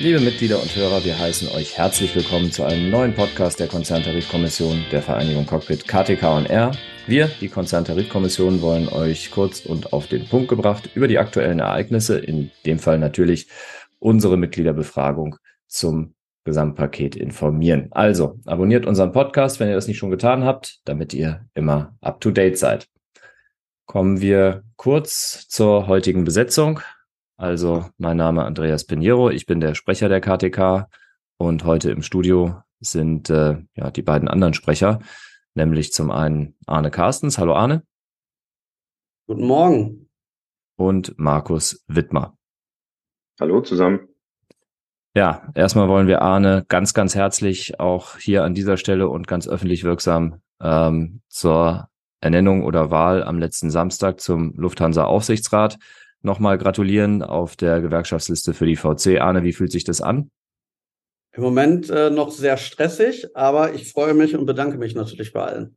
Liebe Mitglieder und Hörer, wir heißen euch herzlich willkommen zu einem neuen Podcast der Konzerntarifkommission der Vereinigung Cockpit KTK&R. Wir, die Konzerntarifkommission, wollen euch kurz und auf den Punkt gebracht über die aktuellen Ereignisse, in dem Fall natürlich unsere Mitgliederbefragung zum Gesamtpaket informieren. Also, abonniert unseren Podcast, wenn ihr das nicht schon getan habt, damit ihr immer up-to-date seid. Kommen wir kurz zur heutigen Besetzung. Also, mein Name Andreas Pinheiro, ich bin der Sprecher der KTK und heute im Studio sind die beiden anderen Sprecher, nämlich zum einen Arne Carstens. Hallo Arne. Guten Morgen. Und Markus Wittmer. Hallo zusammen. Ja, erstmal wollen wir Arne ganz, ganz herzlich auch hier an dieser Stelle und ganz öffentlich wirksam zur Ernennung oder Wahl am letzten Samstag zum Lufthansa-Aufsichtsrat nochmal gratulieren auf der Gewerkschaftsliste für die VC. Arne, wie fühlt sich das an? Im Moment noch sehr stressig, aber ich freue mich und bedanke mich natürlich bei allen.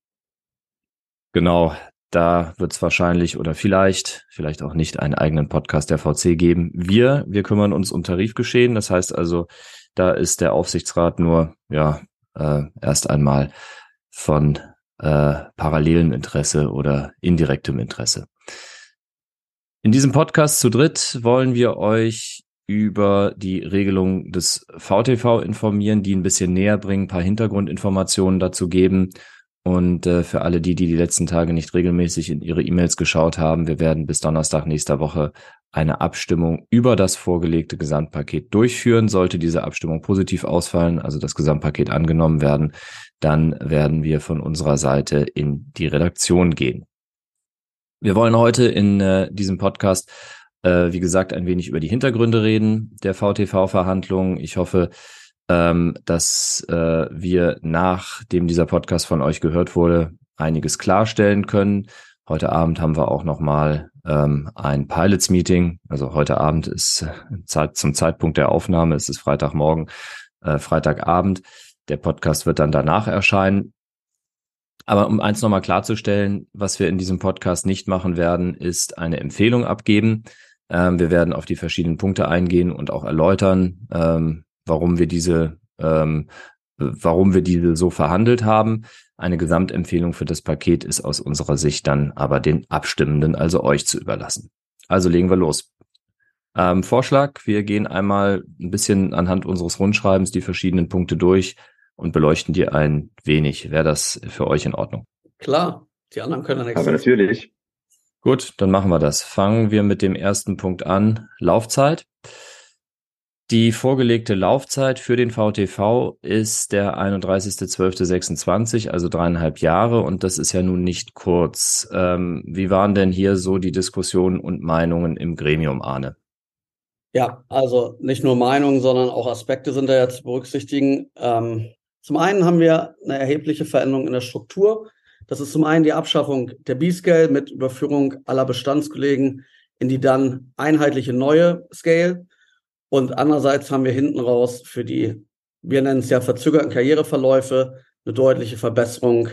Genau, da wird es wahrscheinlich oder vielleicht auch nicht einen eigenen Podcast der VC geben. Wir kümmern uns um Tarifgeschehen. Das heißt also, da ist der Aufsichtsrat nur erst einmal von parallelem Interesse oder indirektem Interesse. In diesem Podcast zu dritt wollen wir euch über die Regelung des VTV informieren, die ein bisschen näher bringen, ein paar Hintergrundinformationen dazu geben. Und für alle die letzten Tage nicht regelmäßig in ihre E-Mails geschaut haben, wir werden bis Donnerstag nächster Woche eine Abstimmung über das vorgelegte Gesamtpaket durchführen. Sollte diese Abstimmung positiv ausfallen, also das Gesamtpaket angenommen werden, dann werden wir von unserer Seite in die Redaktion gehen. Wir wollen heute in diesem Podcast, wie gesagt, ein wenig über die Hintergründe reden der VTV-Verhandlungen. Ich hoffe, dass wir, nachdem dieser Podcast von euch gehört wurde, einiges klarstellen können. Heute Abend haben wir auch nochmal ein Pilots-Meeting. Also heute Abend ist zum Zeitpunkt der Aufnahme, es ist Freitagmorgen, Freitagabend. Der Podcast wird dann danach erscheinen. Aber um eins nochmal klarzustellen, was wir in diesem Podcast nicht machen werden, ist eine Empfehlung abgeben. Wir werden auf die verschiedenen Punkte eingehen und auch erläutern, warum wir diese so verhandelt haben. Eine Gesamtempfehlung für das Paket ist aus unserer Sicht dann aber den Abstimmenden, also euch, zu überlassen. Also legen wir los. Vorschlag, wir gehen einmal ein bisschen anhand unseres Rundschreibens die verschiedenen Punkte durch und beleuchten die ein wenig. Wäre das für euch in Ordnung? Klar, die anderen können ja nichts. Aber natürlich. Gut, dann machen wir das. Fangen wir mit dem ersten Punkt an. Laufzeit. Die vorgelegte Laufzeit für den VTV ist der 31.12.26, also 3,5 Jahre. Und das ist ja nun nicht kurz. Wie waren denn hier so die Diskussionen und Meinungen im Gremium, Arne? Ja, also nicht nur Meinungen, sondern auch Aspekte sind da ja zu berücksichtigen. Zum einen haben wir eine erhebliche Veränderung in der Struktur. Das ist zum einen die Abschaffung der B-Scale mit Überführung aller Bestandskollegen in die dann einheitliche neue Scale. Und andererseits haben wir hinten raus für die, wir nennen es ja verzögerten Karriereverläufe, eine deutliche Verbesserung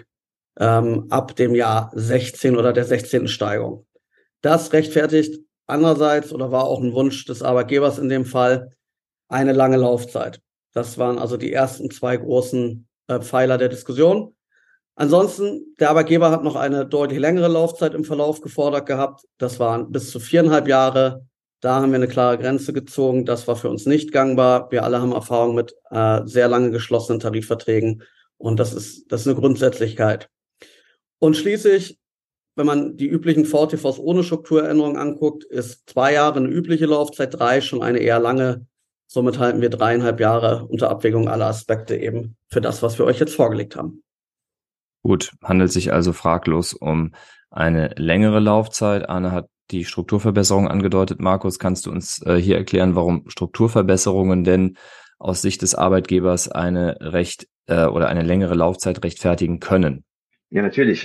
ab dem Jahr 16 oder der 16. Steigerung. Das rechtfertigt andererseits oder war auch ein Wunsch des Arbeitgebers in dem Fall eine lange Laufzeit. Das waren also die ersten zwei großen Pfeiler der Diskussion. Ansonsten, der Arbeitgeber hat noch eine deutlich längere Laufzeit im Verlauf gefordert gehabt. Das waren bis zu 4,5 Jahre. Da haben wir eine klare Grenze gezogen. Das war für uns nicht gangbar. Wir alle haben Erfahrung mit sehr lange geschlossenen Tarifverträgen. Und das ist eine Grundsätzlichkeit. Und schließlich, wenn man die üblichen VTVs ohne Strukturänderung anguckt, ist 2 Jahre eine übliche Laufzeit, 3 schon eine eher lange. Somit halten wir 3,5 Jahre unter Abwägung aller Aspekte eben für das, was wir euch jetzt vorgelegt haben. Gut, handelt sich also fraglos um eine längere Laufzeit. Arne hat die Strukturverbesserung angedeutet. Markus, kannst du uns hier erklären, warum Strukturverbesserungen denn aus Sicht des Arbeitgebers eine eine längere Laufzeit rechtfertigen können? Ja, natürlich.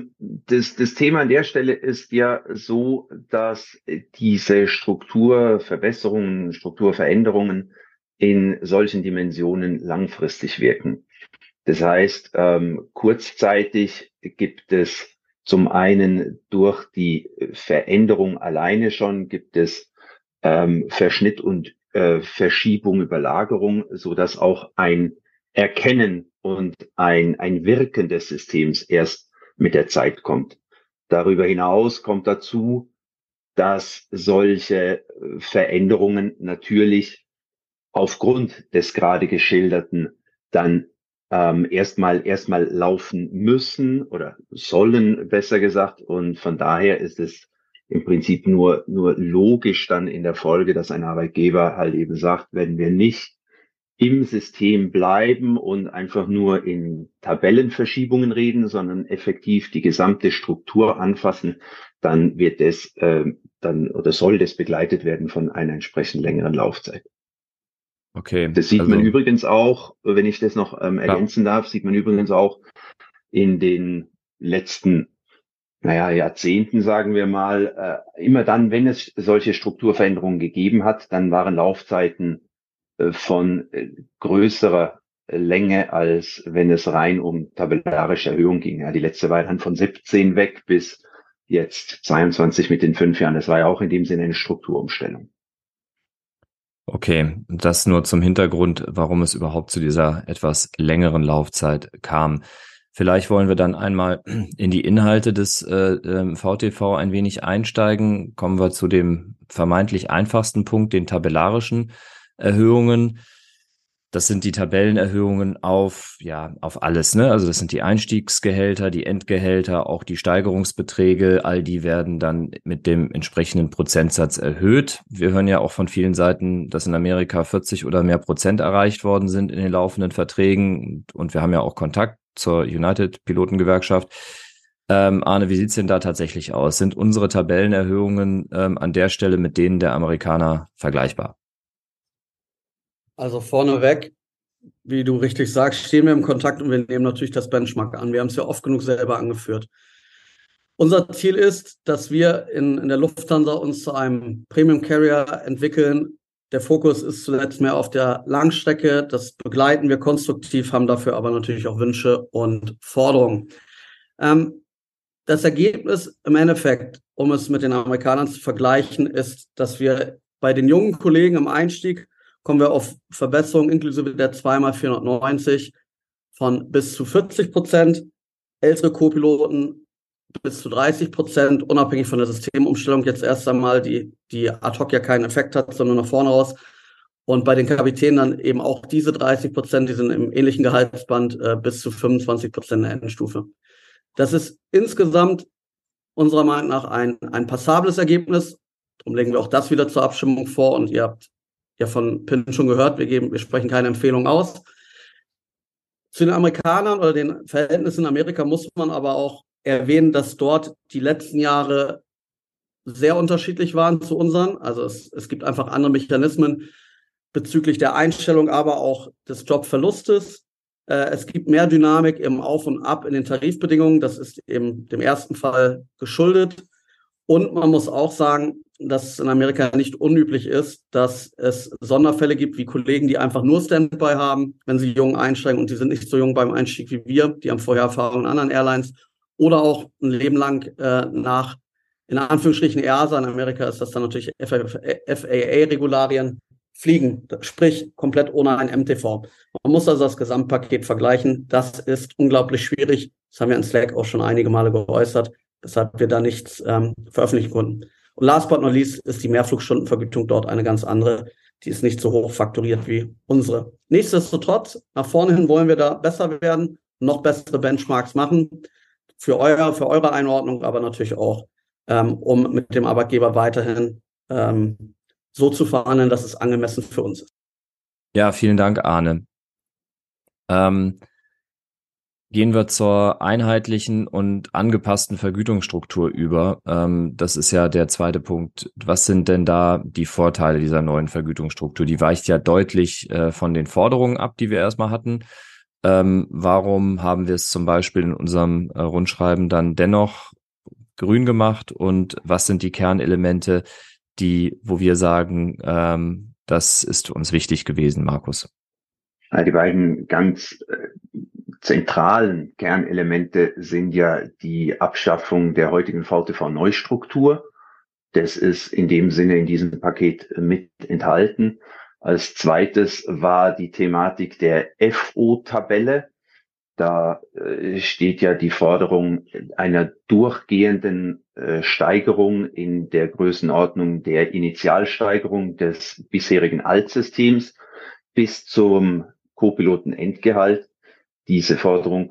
Das Thema an der Stelle ist ja so, dass diese Strukturverbesserungen, Strukturveränderungen in solchen Dimensionen langfristig wirken. Das heißt, kurzzeitig gibt es zum einen durch die Veränderung alleine schon, gibt es Verschnitt und Verschiebung, Überlagerung, so dass auch ein Erkennen und ein Wirken des Systems erst mit der Zeit kommt. Darüber hinaus kommt dazu, dass solche Veränderungen natürlich aufgrund des gerade geschilderten dann erstmal laufen müssen oder sollen, besser gesagt. Und von daher ist es im Prinzip nur logisch dann in der Folge, dass ein Arbeitgeber halt eben sagt, wenn wir nicht im System bleiben und einfach nur in Tabellenverschiebungen reden, sondern effektiv die gesamte Struktur anfassen, dann wird es dann oder soll das begleitet werden von einer entsprechend längeren Laufzeit. Okay, Das sieht man übrigens auch, wenn ich das noch ergänzen darf, sieht man übrigens auch in den letzten, Jahrzehnten, sagen wir mal, immer dann, wenn es solche Strukturveränderungen gegeben hat, dann waren Laufzeiten von größerer Länge, als wenn es rein um tabellarische Erhöhung ging. Ja, die letzte war dann von 17 weg bis jetzt 22 mit den 5 Jahren. Das war ja auch in dem Sinne eine Strukturumstellung. Okay, das nur zum Hintergrund, warum es überhaupt zu dieser etwas längeren Laufzeit kam. Vielleicht wollen wir dann einmal in die Inhalte des VTV ein wenig einsteigen. Kommen wir zu dem vermeintlich einfachsten Punkt, den tabellarischen Erhöhungen. Das sind die Tabellenerhöhungen auf alles, ne? Also das sind die Einstiegsgehälter, die Endgehälter, auch die Steigerungsbeträge, all die werden dann mit dem entsprechenden Prozentsatz erhöht. Wir hören ja auch von vielen Seiten, dass in Amerika 40 oder mehr Prozent erreicht worden sind in den laufenden Verträgen. Und wir haben ja auch Kontakt zur United-Pilotengewerkschaft. Arne, wie sieht's denn da tatsächlich aus? Sind unsere Tabellenerhöhungen an der Stelle mit denen der Amerikaner vergleichbar? Also vorneweg, wie du richtig sagst, stehen wir im Kontakt und wir nehmen natürlich das Benchmark an. Wir haben es ja oft genug selber angeführt. Unser Ziel ist, dass wir in der Lufthansa uns zu einem Premium Carrier entwickeln. Der Fokus ist zuletzt mehr auf der Langstrecke. Das begleiten wir konstruktiv, haben dafür aber natürlich auch Wünsche und Forderungen. Das Ergebnis im Endeffekt, um es mit den Amerikanern zu vergleichen, ist, dass wir bei den jungen Kollegen im Einstieg kommen wir auf Verbesserungen inklusive der 2x490 von bis zu 40%, ältere Co-Piloten bis zu 30%, unabhängig von der Systemumstellung jetzt erst einmal, die ad hoc ja keinen Effekt hat, sondern nach vorne raus. Und bei den Kapitänen dann eben auch diese 30%, die sind im ähnlichen Gehaltsband bis zu 25% in der Endstufe. Das ist insgesamt unserer Meinung nach ein passables Ergebnis. Darum legen wir auch das wieder zur Abstimmung vor. Und ihr habt ja von Pin schon gehört, wir sprechen keine Empfehlung aus. Zu den Amerikanern oder den Verhältnissen in Amerika muss man aber auch erwähnen, dass dort die letzten Jahre sehr unterschiedlich waren zu unseren. Also es gibt einfach andere Mechanismen bezüglich der Einstellung, aber auch des Jobverlustes. Es gibt mehr Dynamik im Auf und Ab in den Tarifbedingungen. Das ist eben dem ersten Fall geschuldet. Und man muss auch sagen, dass es in Amerika nicht unüblich ist, dass es Sonderfälle gibt, wie Kollegen, die einfach nur Standby haben, wenn sie jung einsteigen und die sind nicht so jung beim Einstieg wie wir, die haben vorher Erfahrung in anderen Airlines oder auch ein Leben lang nach, in Anführungsstrichen EASA, in Amerika ist das dann natürlich FAA-Regularien, fliegen, sprich komplett ohne ein MTV. Man muss also das Gesamtpaket vergleichen. Das ist unglaublich schwierig. Das haben wir in Slack auch schon einige Male geäußert, weshalb wir da nichts veröffentlichen konnten. Und last but not least ist die Mehrflugstundenvergütung dort eine ganz andere. Die ist nicht so hoch fakturiert wie unsere. Nichtsdestotrotz, nach vorne hin wollen wir da besser werden, noch bessere Benchmarks machen für eure Einordnung, aber natürlich auch, um mit dem Arbeitgeber weiterhin so zu verhandeln, dass es angemessen für uns ist. Ja, vielen Dank, Arne. Gehen wir zur einheitlichen und angepassten Vergütungsstruktur über. Das ist ja der zweite Punkt. Was sind denn da die Vorteile dieser neuen Vergütungsstruktur? Die weicht ja deutlich von den Forderungen ab, die wir erstmal hatten. Warum haben wir es zum Beispiel in unserem Rundschreiben dann dennoch grün gemacht? Und was sind die Kernelemente, wo wir sagen, das ist uns wichtig gewesen, Markus? Die beiden ganz zentralen Kernelemente sind ja die Abschaffung der heutigen VTV-Neustruktur Das ist in dem Sinne in diesem Paket mit enthalten. Als zweites war die Thematik der FO-Tabelle. Da steht ja die Forderung einer durchgehenden Steigerung in der Größenordnung der Initialsteigerung des bisherigen Altsystems bis zum Co-Piloten-Endgehalt. Diese Forderung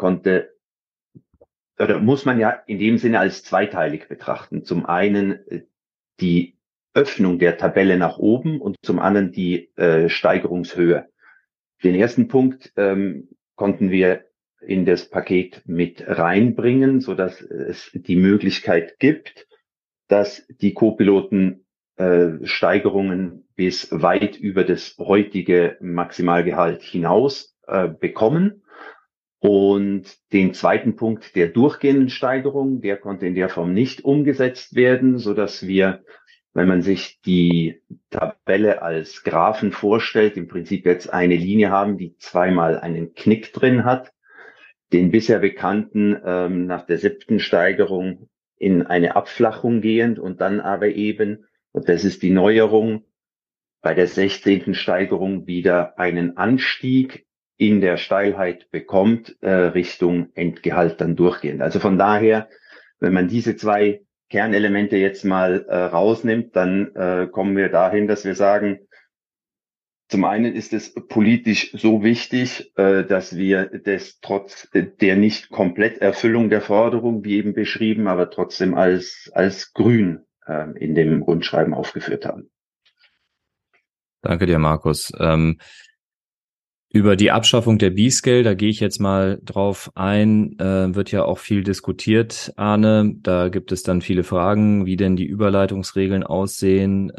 muss man ja in dem Sinne als zweiteilig betrachten. Zum einen die Öffnung der Tabelle nach oben und zum anderen die Steigerungshöhe. Den ersten Punkt konnten wir in das Paket mit reinbringen, so dass es die Möglichkeit gibt, dass die Co-Piloten Steigerungen bis weit über das heutige Maximalgehalt hinaus bekommen. Und den zweiten Punkt der durchgehenden Steigerung, der konnte in der Form nicht umgesetzt werden, so dass wir, wenn man sich die Tabelle als Graphen vorstellt, im Prinzip jetzt eine Linie haben, die zweimal einen Knick drin hat, den bisher bekannten nach der 7. Steigerung in eine Abflachung gehend und dann aber eben, und das ist die Neuerung, bei der 16. Steigerung wieder einen Anstieg in der Steilheit bekommt, Richtung Endgehalt dann durchgehend. Also von daher, wenn man diese zwei Kernelemente jetzt mal rausnimmt, dann kommen wir dahin, dass wir sagen, zum einen ist es politisch so wichtig, dass wir das trotz der nicht komplett Erfüllung der Forderung, wie eben beschrieben, aber trotzdem als grün in dem Rundschreiben aufgeführt haben. Danke dir, Markus. Über die Abschaffung der B-Scale, da gehe ich jetzt mal drauf ein, wird ja auch viel diskutiert, Arne. Da gibt es dann viele Fragen, wie denn die Überleitungsregeln aussehen.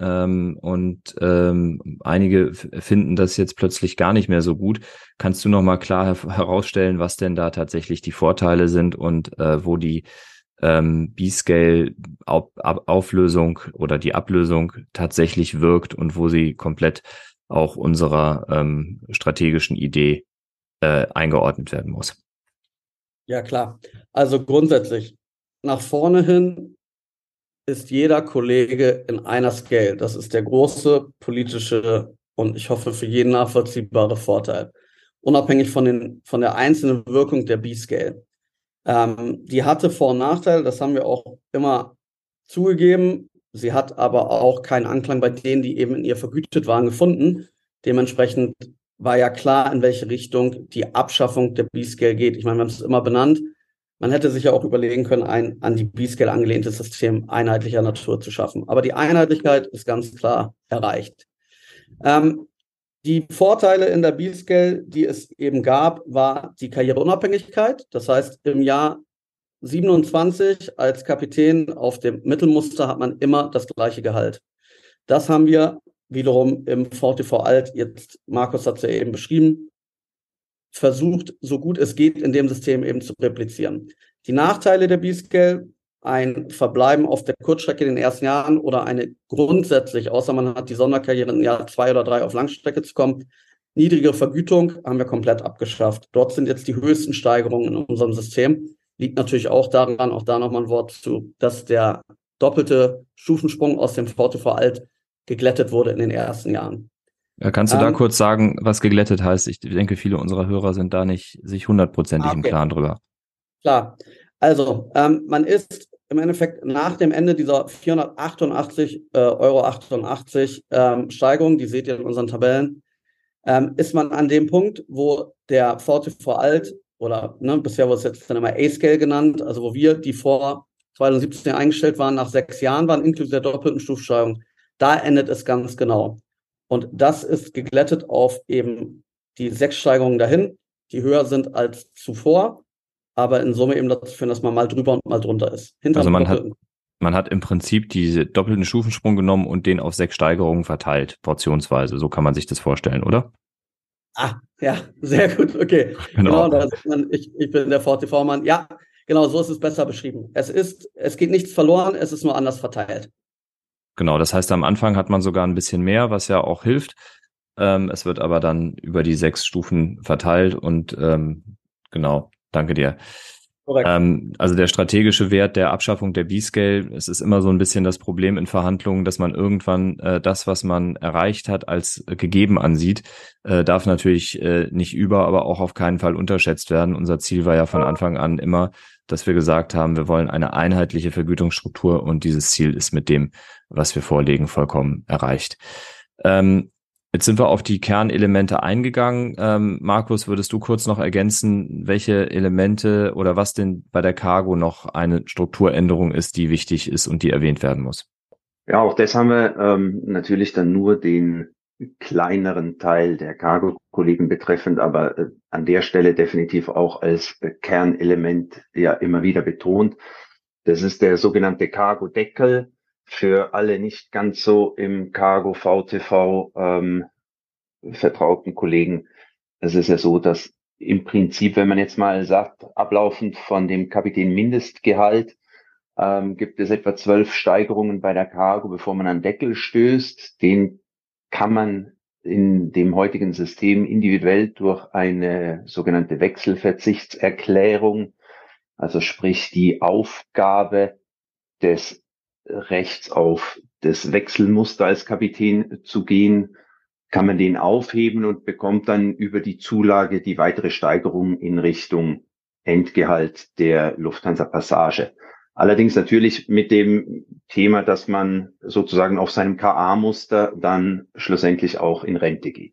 Einige finden das jetzt plötzlich gar nicht mehr so gut. Kannst du noch mal klar herausstellen, was denn da tatsächlich die Vorteile sind und wo die B-Scale-Auflösung oder die Ablösung tatsächlich wirkt und wo sie komplett auch unserer strategischen Idee eingeordnet werden muss. Ja, klar. Also grundsätzlich, nach vorne hin ist jeder Kollege in einer Scale. Das ist der große politische und ich hoffe für jeden nachvollziehbare Vorteil. Unabhängig von der einzelnen Wirkung der B-Scale. Die hatte Vor- und Nachteile, das haben wir auch immer zugegeben. Sie hat aber auch keinen Anklang bei denen, die eben in ihr vergütet waren, gefunden. Dementsprechend war ja klar, in welche Richtung die Abschaffung der B-Scale geht. Ich meine, wir haben es immer benannt. Man hätte sich ja auch überlegen können, ein an die B-Scale angelehntes System einheitlicher Natur zu schaffen. Aber die Einheitlichkeit ist ganz klar erreicht. Die Vorteile in der B-Scale, die es eben gab, war die Karriereunabhängigkeit. Das heißt, im Jahr 27 als Kapitän auf dem Mittelmuster hat man immer das gleiche Gehalt. Das haben wir wiederum im VTV Alt, jetzt Markus hat es ja eben beschrieben, versucht, so gut es geht, in dem System eben zu replizieren. Die Nachteile der B-Scale, ein Verbleiben auf der Kurzstrecke in den ersten Jahren oder eine grundsätzlich, außer man hat die Sonderkarriere in Jahr 2 oder 3 auf Langstrecke zu kommen, niedrigere Vergütung haben wir komplett abgeschafft. Dort sind jetzt die höchsten Steigerungen in unserem System. Liegt natürlich auch daran, auch da nochmal ein Wort zu, dass der doppelte Stufensprung aus dem VTV Alt geglättet wurde in den ersten Jahren. Ja, kannst du da kurz sagen, was geglättet heißt? Ich denke, viele unserer Hörer sind da nicht sich 100%ig im Klaren drüber. Klar. Also, man ist im Endeffekt nach dem Ende dieser 488,88 € Steigerung, die seht ihr in unseren Tabellen, ist man an dem Punkt, wo der VTV Alt oder bisher wurde es jetzt dann immer A-Scale genannt, also wo wir, die vor 2017 eingestellt waren, nach 6 Jahren waren, inklusive der doppelten Stufensteigerung, da endet es ganz genau. Und das ist geglättet auf eben die 6 Steigerungen dahin, die höher sind als zuvor, aber in Summe eben dazu führen, dass man mal drüber und mal drunter ist. Also man hat im Prinzip diese doppelten Stufensprung genommen und den auf 6 Steigerungen verteilt, portionsweise. So kann man sich das vorstellen, oder? Ah, ja, sehr gut, okay. Genau, da sieht man, ich bin der VTV-Mann. Ja, genau, so ist es besser beschrieben. Es geht nichts verloren, es ist nur anders verteilt. Genau, das heißt, am Anfang hat man sogar ein bisschen mehr, was ja auch hilft. Es wird aber dann über die 6 Stufen verteilt und genau, danke dir. Also der strategische Wert der Abschaffung der B-Scale, es ist immer so ein bisschen das Problem in Verhandlungen, dass man irgendwann das, was man erreicht hat, als gegeben ansieht, darf natürlich nicht aber auch auf keinen Fall unterschätzt werden. Unser Ziel war ja von Anfang an immer, dass wir gesagt haben, wir wollen eine einheitliche Vergütungsstruktur und dieses Ziel ist mit dem, was wir vorlegen, vollkommen erreicht. Jetzt sind wir auf die Kernelemente eingegangen. Markus, würdest du kurz noch ergänzen, welche Elemente oder was denn bei der Cargo noch eine Strukturänderung ist, die wichtig ist und die erwähnt werden muss? Ja, auch das haben wir natürlich dann nur den kleineren Teil der Cargo-Kollegen betreffend, aber an der Stelle definitiv auch als Kernelement ja immer wieder betont. Das ist der sogenannte Cargo-Deckel. Für alle nicht ganz so im Cargo VTV vertrauten Kollegen. Es ist ja so, dass im Prinzip, wenn man jetzt mal sagt, ablaufend von dem Kapitän Mindestgehalt, gibt es etwa 12 Steigerungen bei der Cargo, bevor man an Deckel stößt. Den kann man in dem heutigen System individuell durch eine sogenannte Wechselverzichtserklärung, also sprich die Aufgabe des Rechts auf das Wechselmuster als Kapitän zu gehen, kann man den aufheben und bekommt dann über die Zulage die weitere Steigerung in Richtung Endgehalt der Lufthansa Passage. Allerdings natürlich mit dem Thema, dass man sozusagen auf seinem KA-Muster dann schlussendlich auch in Rente geht.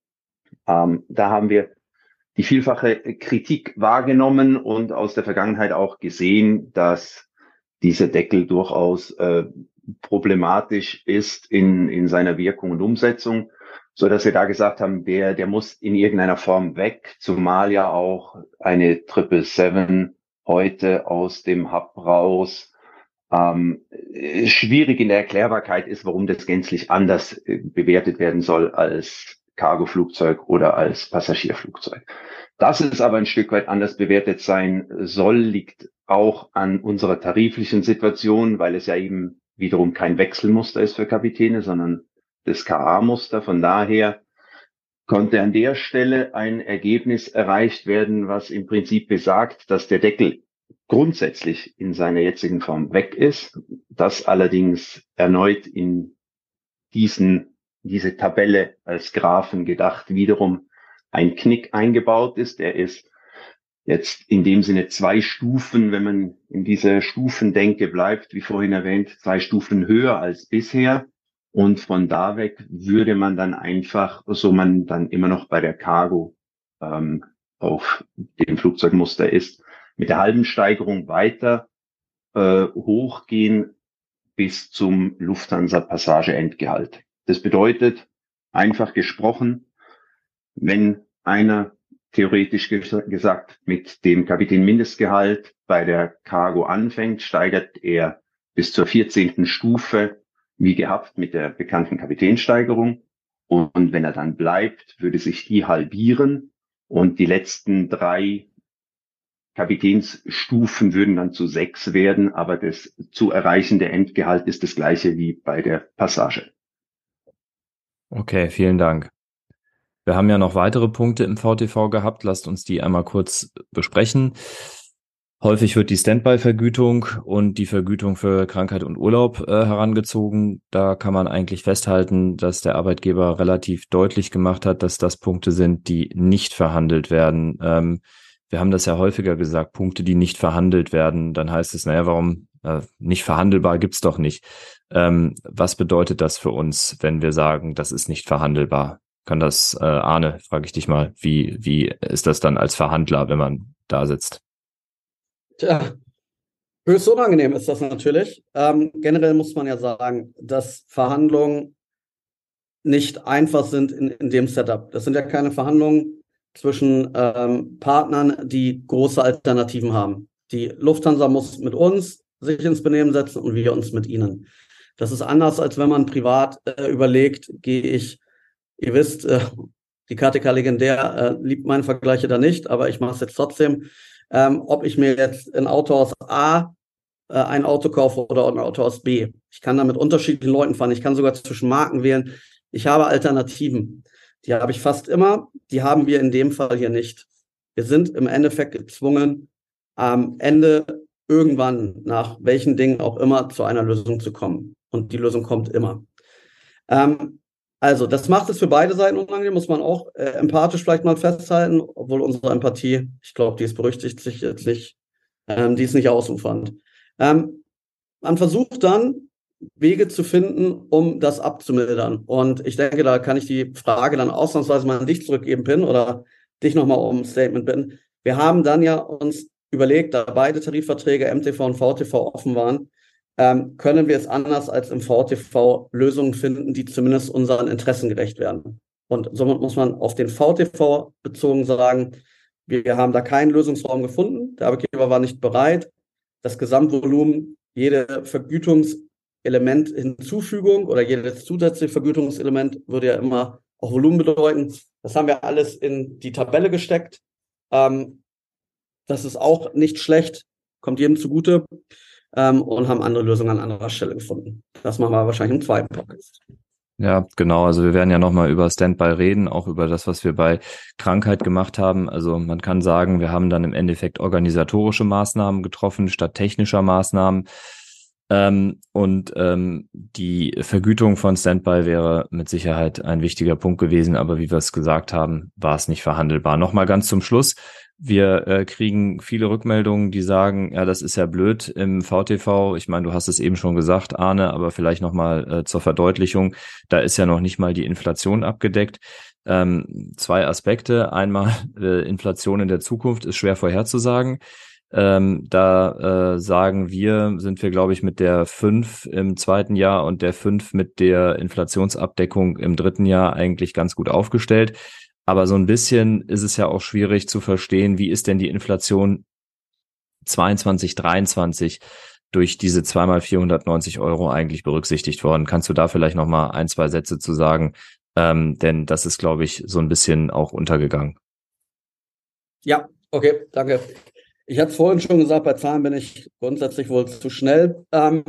Da haben wir die vielfache Kritik wahrgenommen und aus der Vergangenheit auch gesehen, dass dieser Deckel durchaus problematisch ist in seiner Wirkung und Umsetzung, so dass wir da gesagt haben, der muss in irgendeiner Form weg, zumal ja auch eine 777 heute aus dem Hub raus schwierig in der Erklärbarkeit ist, warum das gänzlich anders bewertet werden soll als Cargoflugzeug oder als Passagierflugzeug. Dass es aber ein Stück weit anders bewertet sein soll, liegt auch an unserer tariflichen Situation, weil es ja eben wiederum kein Wechselmuster ist für Kapitäne, sondern das KA-Muster. Von daher konnte an der Stelle ein Ergebnis erreicht werden, was im Prinzip besagt, dass der Deckel grundsätzlich in seiner jetzigen Form weg ist, dass allerdings erneut in diese Tabelle als Graphen gedacht wiederum ein Knick eingebaut ist. Der ist jetzt in dem Sinne 2 Stufen, wenn man in dieser Stufendenke bleibt, wie vorhin erwähnt, 2 Stufen höher als bisher. Und von da weg würde man dann einfach, so man dann immer noch bei der Cargo auf dem Flugzeugmuster ist, mit der halben Steigerung weiter hochgehen bis zum Lufthansa-Passage-Endgehalt. Das bedeutet, einfach gesprochen, wenn einer theoretisch gesagt mit dem Kapitän-Mindestgehalt bei der Cargo anfängt, steigert er bis zur 14. Stufe, wie gehabt, mit der bekannten Kapitänsteigerung. Und wenn er dann bleibt, würde sich die halbieren und die letzten 3 Kapitänsstufen würden dann zu 6 werden, aber das zu erreichende Endgehalt ist das gleiche wie bei der Passage. Okay, vielen Dank. Wir haben ja noch weitere Punkte im VTV gehabt. Lasst uns die einmal kurz besprechen. Häufig wird die Standby-Vergütung und die Vergütung für Krankheit und Urlaub herangezogen. Da kann man eigentlich festhalten, dass der Arbeitgeber relativ deutlich gemacht hat, dass das Punkte sind, die nicht verhandelt werden. Wir haben das ja häufiger gesagt, Punkte, die nicht verhandelt werden. Dann heißt es, naja, warum nicht verhandelbar gibt's doch nicht. Was bedeutet das für uns, wenn wir sagen, das ist nicht verhandelbar? Kann das, Arne, frage ich dich mal, wie ist das dann als Verhandler, wenn man da sitzt? Tja, höchst unangenehm ist das natürlich. Generell muss man ja sagen, dass Verhandlungen nicht einfach sind in dem Setup. Das sind ja keine Verhandlungen zwischen Partnern, die große Alternativen haben. Die Lufthansa muss mit uns sich ins Benehmen setzen und wir uns mit ihnen. Das ist anders, als wenn man privat überlegt, gehe ich, ihr wisst, die KTK legendär liebt meine Vergleiche da nicht, aber ich mache es jetzt trotzdem. Ob ich mir jetzt ein Auto aus A ein Auto kaufe oder ein Auto aus B. Ich kann da mit unterschiedlichen Leuten fahren. Ich kann sogar zwischen Marken wählen. Ich habe Alternativen. Die habe ich fast immer. Die haben wir in dem Fall hier nicht. Wir sind im Endeffekt gezwungen, am Ende irgendwann, nach welchen Dingen auch immer, zu einer Lösung zu kommen. Und die Lösung kommt immer. Also, das macht es für beide Seiten unangenehm, muss man auch empathisch vielleicht mal festhalten, obwohl unsere Empathie, ich glaube, die ist berüchtigt sich jetzt nicht, die ist nicht ausufernd. Man versucht dann, Wege zu finden, um das abzumildern. Und ich denke, da kann ich die Frage dann ausnahmsweise mal an dich zurückgeben, Pin, oder dich nochmal um ein Statement bitten. Wir haben dann ja uns überlegt, da beide Tarifverträge MTV und VTV offen waren, können wir es anders als im VTV Lösungen finden, die zumindest unseren Interessen gerecht werden. Und somit muss man auf den VTV bezogen sagen, wir haben da keinen Lösungsraum gefunden. Der Arbeitgeber war nicht bereit, das Gesamtvolumen, jede Vergütungselement Hinzufügung oder jedes zusätzliche Vergütungselement würde ja immer auch Volumen bedeuten. Das haben wir alles in die Tabelle gesteckt. Das ist auch nicht schlecht, kommt jedem zugute, und haben andere Lösungen an anderer Stelle gefunden. Das machen wir wahrscheinlich im zweiten Podcast. Ja, genau. Also wir werden ja nochmal über Standby reden, auch über das, was wir bei Krankheit gemacht haben. Also man kann sagen, wir haben dann im Endeffekt organisatorische Maßnahmen getroffen statt technischer Maßnahmen. Die Vergütung von Standby wäre mit Sicherheit ein wichtiger Punkt gewesen, aber wie wir es gesagt haben, war es nicht verhandelbar. Nochmal ganz zum Schluss. Wir kriegen viele Rückmeldungen, die sagen, ja, das ist ja blöd im VTV. Ich meine, du hast es eben schon gesagt, Arne, aber vielleicht nochmal zur Verdeutlichung. Da ist ja noch nicht mal die Inflation abgedeckt. Zwei Aspekte. Einmal, Inflation in der Zukunft ist schwer vorherzusagen. Sind wir, glaube ich, mit der 5 im zweiten Jahr und der 5 mit der Inflationsabdeckung im dritten Jahr eigentlich ganz gut aufgestellt. Aber so ein bisschen ist es ja auch schwierig zu verstehen, wie ist denn die Inflation 22, 23 durch diese 2 mal 490 € eigentlich berücksichtigt worden? Kannst du da vielleicht noch mal ein, zwei Sätze zu sagen? Denn das ist, glaube ich, so ein bisschen auch untergegangen. Ja, okay, danke. Ich hatte es vorhin schon gesagt, bei Zahlen bin ich grundsätzlich wohl zu schnell.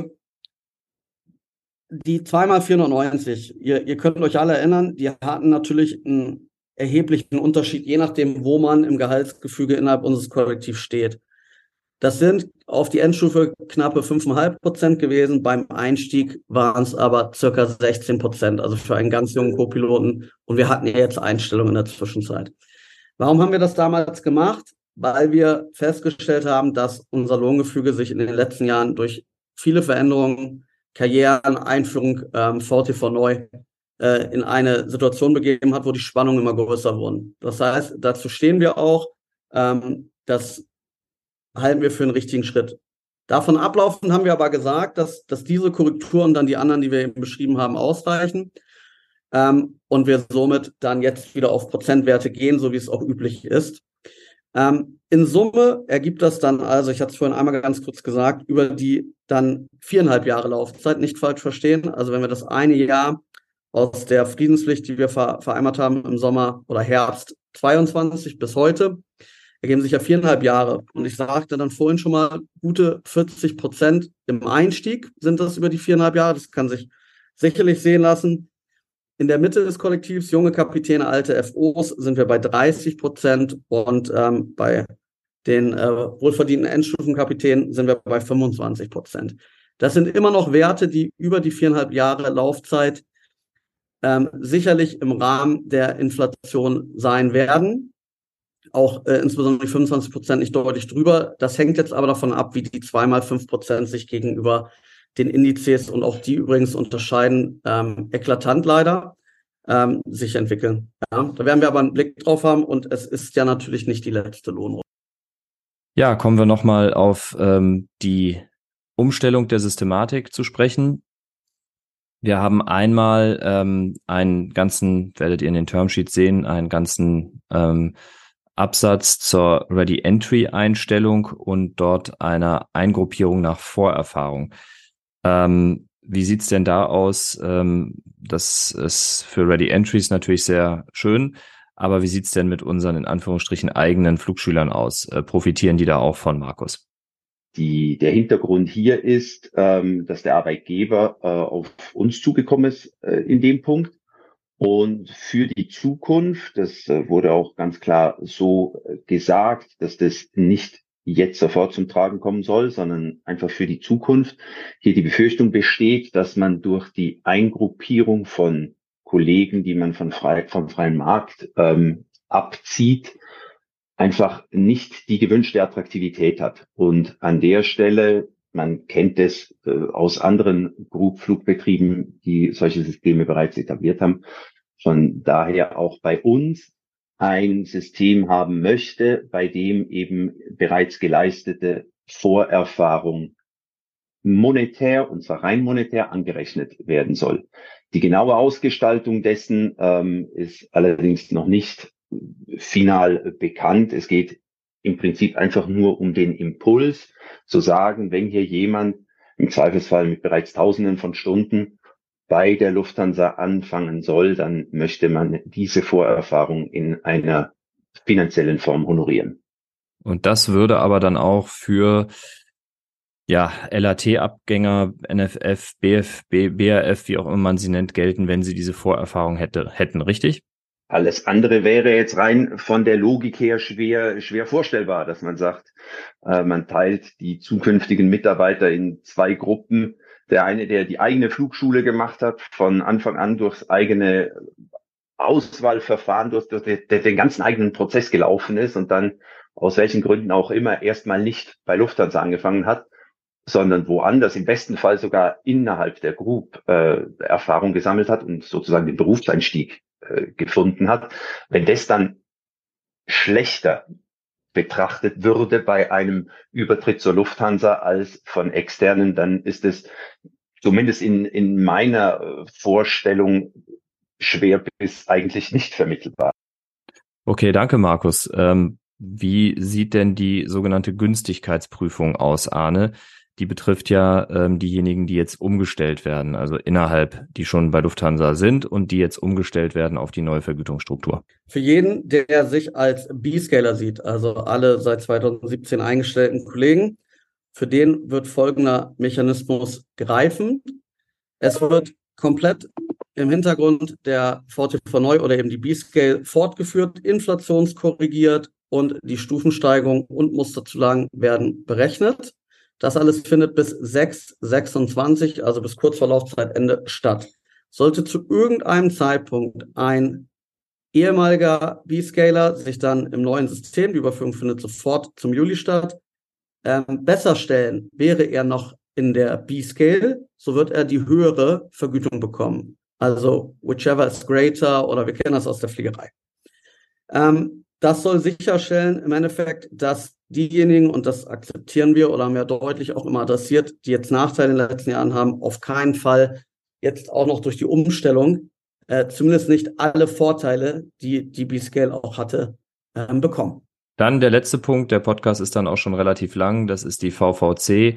Die 2 mal 490, ihr könnt euch alle erinnern, die hatten natürlich einen erheblichen Unterschied, je nachdem, wo man im Gehaltsgefüge innerhalb unseres Kollektivs steht. Das sind auf die Endstufe knappe 5,5% gewesen. Beim Einstieg waren es aber circa 16%, also für einen ganz jungen Co-Piloten. Und wir hatten ja jetzt Einstellungen in der Zwischenzeit. Warum haben wir das damals gemacht? Weil wir festgestellt haben, dass unser Lohngefüge sich in den letzten Jahren durch viele Veränderungen, Karrieren, Einführung, VTV neu, in eine Situation begeben hat, wo die Spannungen immer größer wurden. Das heißt, dazu stehen wir auch. Das halten wir für einen richtigen Schritt. Davon ablaufend haben wir aber gesagt, dass diese Korrekturen dann die anderen, die wir eben beschrieben haben, ausreichen. Und wir somit dann jetzt wieder auf Prozentwerte gehen, so wie es auch üblich ist. In Summe ergibt das dann, also ich hatte es vorhin einmal ganz kurz gesagt, über die dann 4,5 Jahre Laufzeit, nicht falsch verstehen. Also wenn wir das eine Jahr aus der Friedenspflicht, die wir vereinbart haben im Sommer oder Herbst 22 bis heute, ergeben sich ja 4,5 Jahre. Und ich sagte dann vorhin schon mal, gute 40% im Einstieg sind das über die 4,5 Jahre. Das kann sich sicherlich sehen lassen. In der Mitte des Kollektivs, junge Kapitäne, alte FOs, sind wir bei 30% und bei den wohlverdienten Endstufenkapitänen sind wir bei 25%. Das sind immer noch Werte, die über die 4,5 Jahre Laufzeit sicherlich im Rahmen der Inflation sein werden. Auch insbesondere die 25% nicht deutlich drüber. Das hängt jetzt aber davon ab, wie die 2 mal 5% sich gegenüber den Indizes und auch die übrigens unterscheiden, eklatant leider, sich entwickeln. Ja, da werden wir aber einen Blick drauf haben und es ist ja natürlich nicht die letzte Lohnrunde. Ja, kommen wir nochmal auf die Umstellung der Systematik zu sprechen. Wir haben einmal einen ganzen, werdet ihr in den Termsheets sehen, einen ganzen Absatz zur Ready-Entry-Einstellung und dort einer Eingruppierung nach Vorerfahrung. Wie sieht's denn da aus? Das ist für Ready-Entries natürlich sehr schön, aber wie sieht's denn mit unseren in Anführungsstrichen eigenen Flugschülern aus? Profitieren die da auch von, Markus? Der Hintergrund hier ist, dass der Arbeitgeber auf uns zugekommen ist in dem Punkt. Und für die Zukunft, das wurde auch ganz klar so gesagt, dass das nicht jetzt sofort zum Tragen kommen soll, sondern einfach für die Zukunft. Hier die Befürchtung besteht, dass man durch die Eingruppierung von Kollegen, die man vom freien Markt abzieht, einfach nicht die gewünschte Attraktivität hat. Und an der Stelle, man kennt es aus anderen Flugbetrieben, die solche Systeme bereits etabliert haben, von daher auch bei uns ein System haben möchte, bei dem eben bereits geleistete Vorerfahrung monetär, und zwar rein monetär, angerechnet werden soll. Die genaue Ausgestaltung dessen ist allerdings noch nicht final bekannt. Es geht im Prinzip einfach nur um den Impuls, zu sagen, wenn hier jemand im Zweifelsfall mit bereits Tausenden von Stunden bei der Lufthansa anfangen soll, dann möchte man diese Vorerfahrung in einer finanziellen Form honorieren. Und das würde aber dann auch für LAT-Abgänger, NFF, BRF, wie auch immer man sie nennt, gelten, wenn sie diese Vorerfahrung hätten, richtig? Alles andere wäre jetzt rein von der Logik her schwer vorstellbar, dass man sagt, man teilt die zukünftigen Mitarbeiter in zwei Gruppen. Der eine, der die eigene Flugschule gemacht hat, von Anfang an durchs eigene Auswahlverfahren, durch den ganzen eigenen Prozess gelaufen ist und dann aus welchen Gründen auch immer erstmal nicht bei Lufthansa angefangen hat, sondern woanders, im besten Fall sogar innerhalb der Group Erfahrung gesammelt hat und sozusagen den Berufseinstieg gefunden hat. Wenn das dann schlechter betrachtet würde bei einem Übertritt zur Lufthansa als von Externen, dann ist es zumindest in meiner Vorstellung schwer bis eigentlich nicht vermittelbar. Okay, danke Markus. Wie sieht denn die sogenannte Günstigkeitsprüfung aus, Arne? Die betrifft ja diejenigen, die jetzt umgestellt werden, also innerhalb, die schon bei Lufthansa sind und die jetzt umgestellt werden auf die neue Vergütungsstruktur. Für jeden, der sich als B-Scaler sieht, also alle seit 2017 eingestellten Kollegen, für den wird folgender Mechanismus greifen. Es wird komplett im Hintergrund der VTV neu oder eben die B-Scale fortgeführt, inflationskorrigiert und die Stufensteigerung und Musterzulagen werden berechnet. Das alles findet bis 6/26, also bis kurz vor Laufzeitende, statt. Sollte zu irgendeinem Zeitpunkt ein ehemaliger B-Scaler sich dann im neuen System, die Überführung findet sofort zum Juli statt, besser stellen, wäre er noch in der B-Scale, so wird er die höhere Vergütung bekommen. Also whichever is greater, oder wir kennen das aus der Fliegerei. Das soll sicherstellen im Endeffekt, dass diejenigen, und das akzeptieren wir oder haben wir deutlich auch immer adressiert, die jetzt Nachteile in den letzten Jahren haben, auf keinen Fall jetzt auch noch durch die Umstellung zumindest nicht alle Vorteile, die die B-Scale auch hatte, bekommen. Dann der letzte Punkt, der Podcast ist dann auch schon relativ lang, das ist die VVC.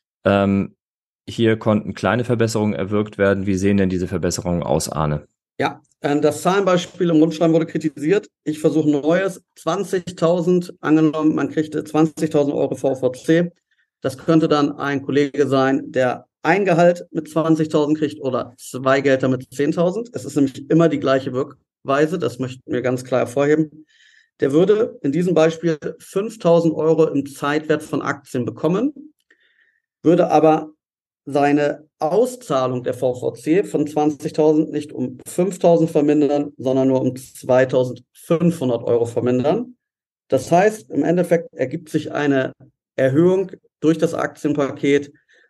Hier konnten kleine Verbesserungen erwirkt werden. Wie sehen denn diese Verbesserungen aus, Arne? Ja, das Zahlenbeispiel im Rundschreiben wurde kritisiert. Ich versuche Neues. 20.000, angenommen, man kriegte 20.000 Euro VVC. Das könnte dann ein Kollege sein, der ein Gehalt mit 20.000 kriegt oder zwei Gehälter mit 10.000. Es ist nämlich immer die gleiche Wirkweise. Das möchten wir ganz klar hervorheben. Der würde in diesem Beispiel 5.000 Euro im Zeitwert von Aktien bekommen, würde aber seine Auszahlung der VVC von 20.000 nicht um 5.000 vermindern, sondern nur um 2.500 Euro vermindern. Das heißt, im Endeffekt ergibt sich eine Erhöhung durch das Aktienpaket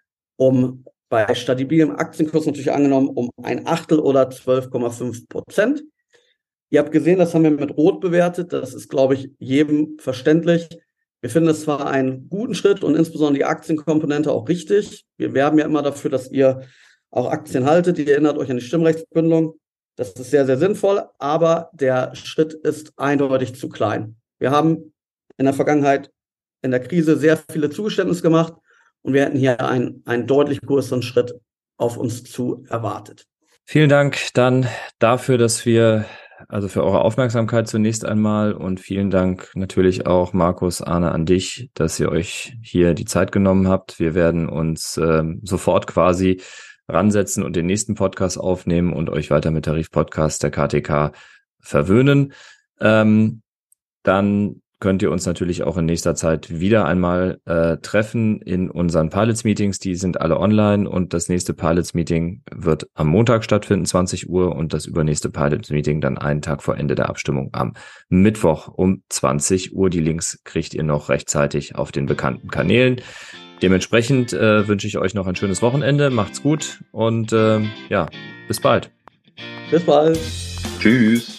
bei stabilem Aktienkurs natürlich angenommen, um 1/8 oder 12,5%. Ihr habt gesehen, das haben wir mit Rot bewertet. Das ist, glaube ich, jedem verständlich. Wir finden es zwar einen guten Schritt und insbesondere die Aktienkomponente auch richtig. Wir werben ja immer dafür, dass ihr auch Aktien haltet. Ihr erinnert euch an die Stimmrechtsbündelung. Das ist sehr, sehr sinnvoll, aber der Schritt ist eindeutig zu klein. Wir haben in der Vergangenheit in der Krise sehr viele Zugeständnisse gemacht und wir hätten hier einen deutlich größeren Schritt auf uns zu erwartet. Vielen Dank dann dafür, also für eure Aufmerksamkeit zunächst einmal, und vielen Dank natürlich auch, Markus, Arne, an dich, dass ihr euch hier die Zeit genommen habt. Wir werden uns sofort quasi ransetzen und den nächsten Podcast aufnehmen und euch weiter mit Tarifpodcast der KTK verwöhnen. Dann könnt ihr uns natürlich auch in nächster Zeit wieder einmal treffen in unseren Pilots-Meetings. Die sind alle online und das nächste Pilots-Meeting wird am Montag stattfinden, 20 Uhr, und das übernächste Pilots-Meeting dann einen Tag vor Ende der Abstimmung am Mittwoch um 20 Uhr. Die Links kriegt ihr noch rechtzeitig auf den bekannten Kanälen. Dementsprechend wünsche ich euch noch ein schönes Wochenende. Macht's gut und bis bald. Bis bald. Tschüss.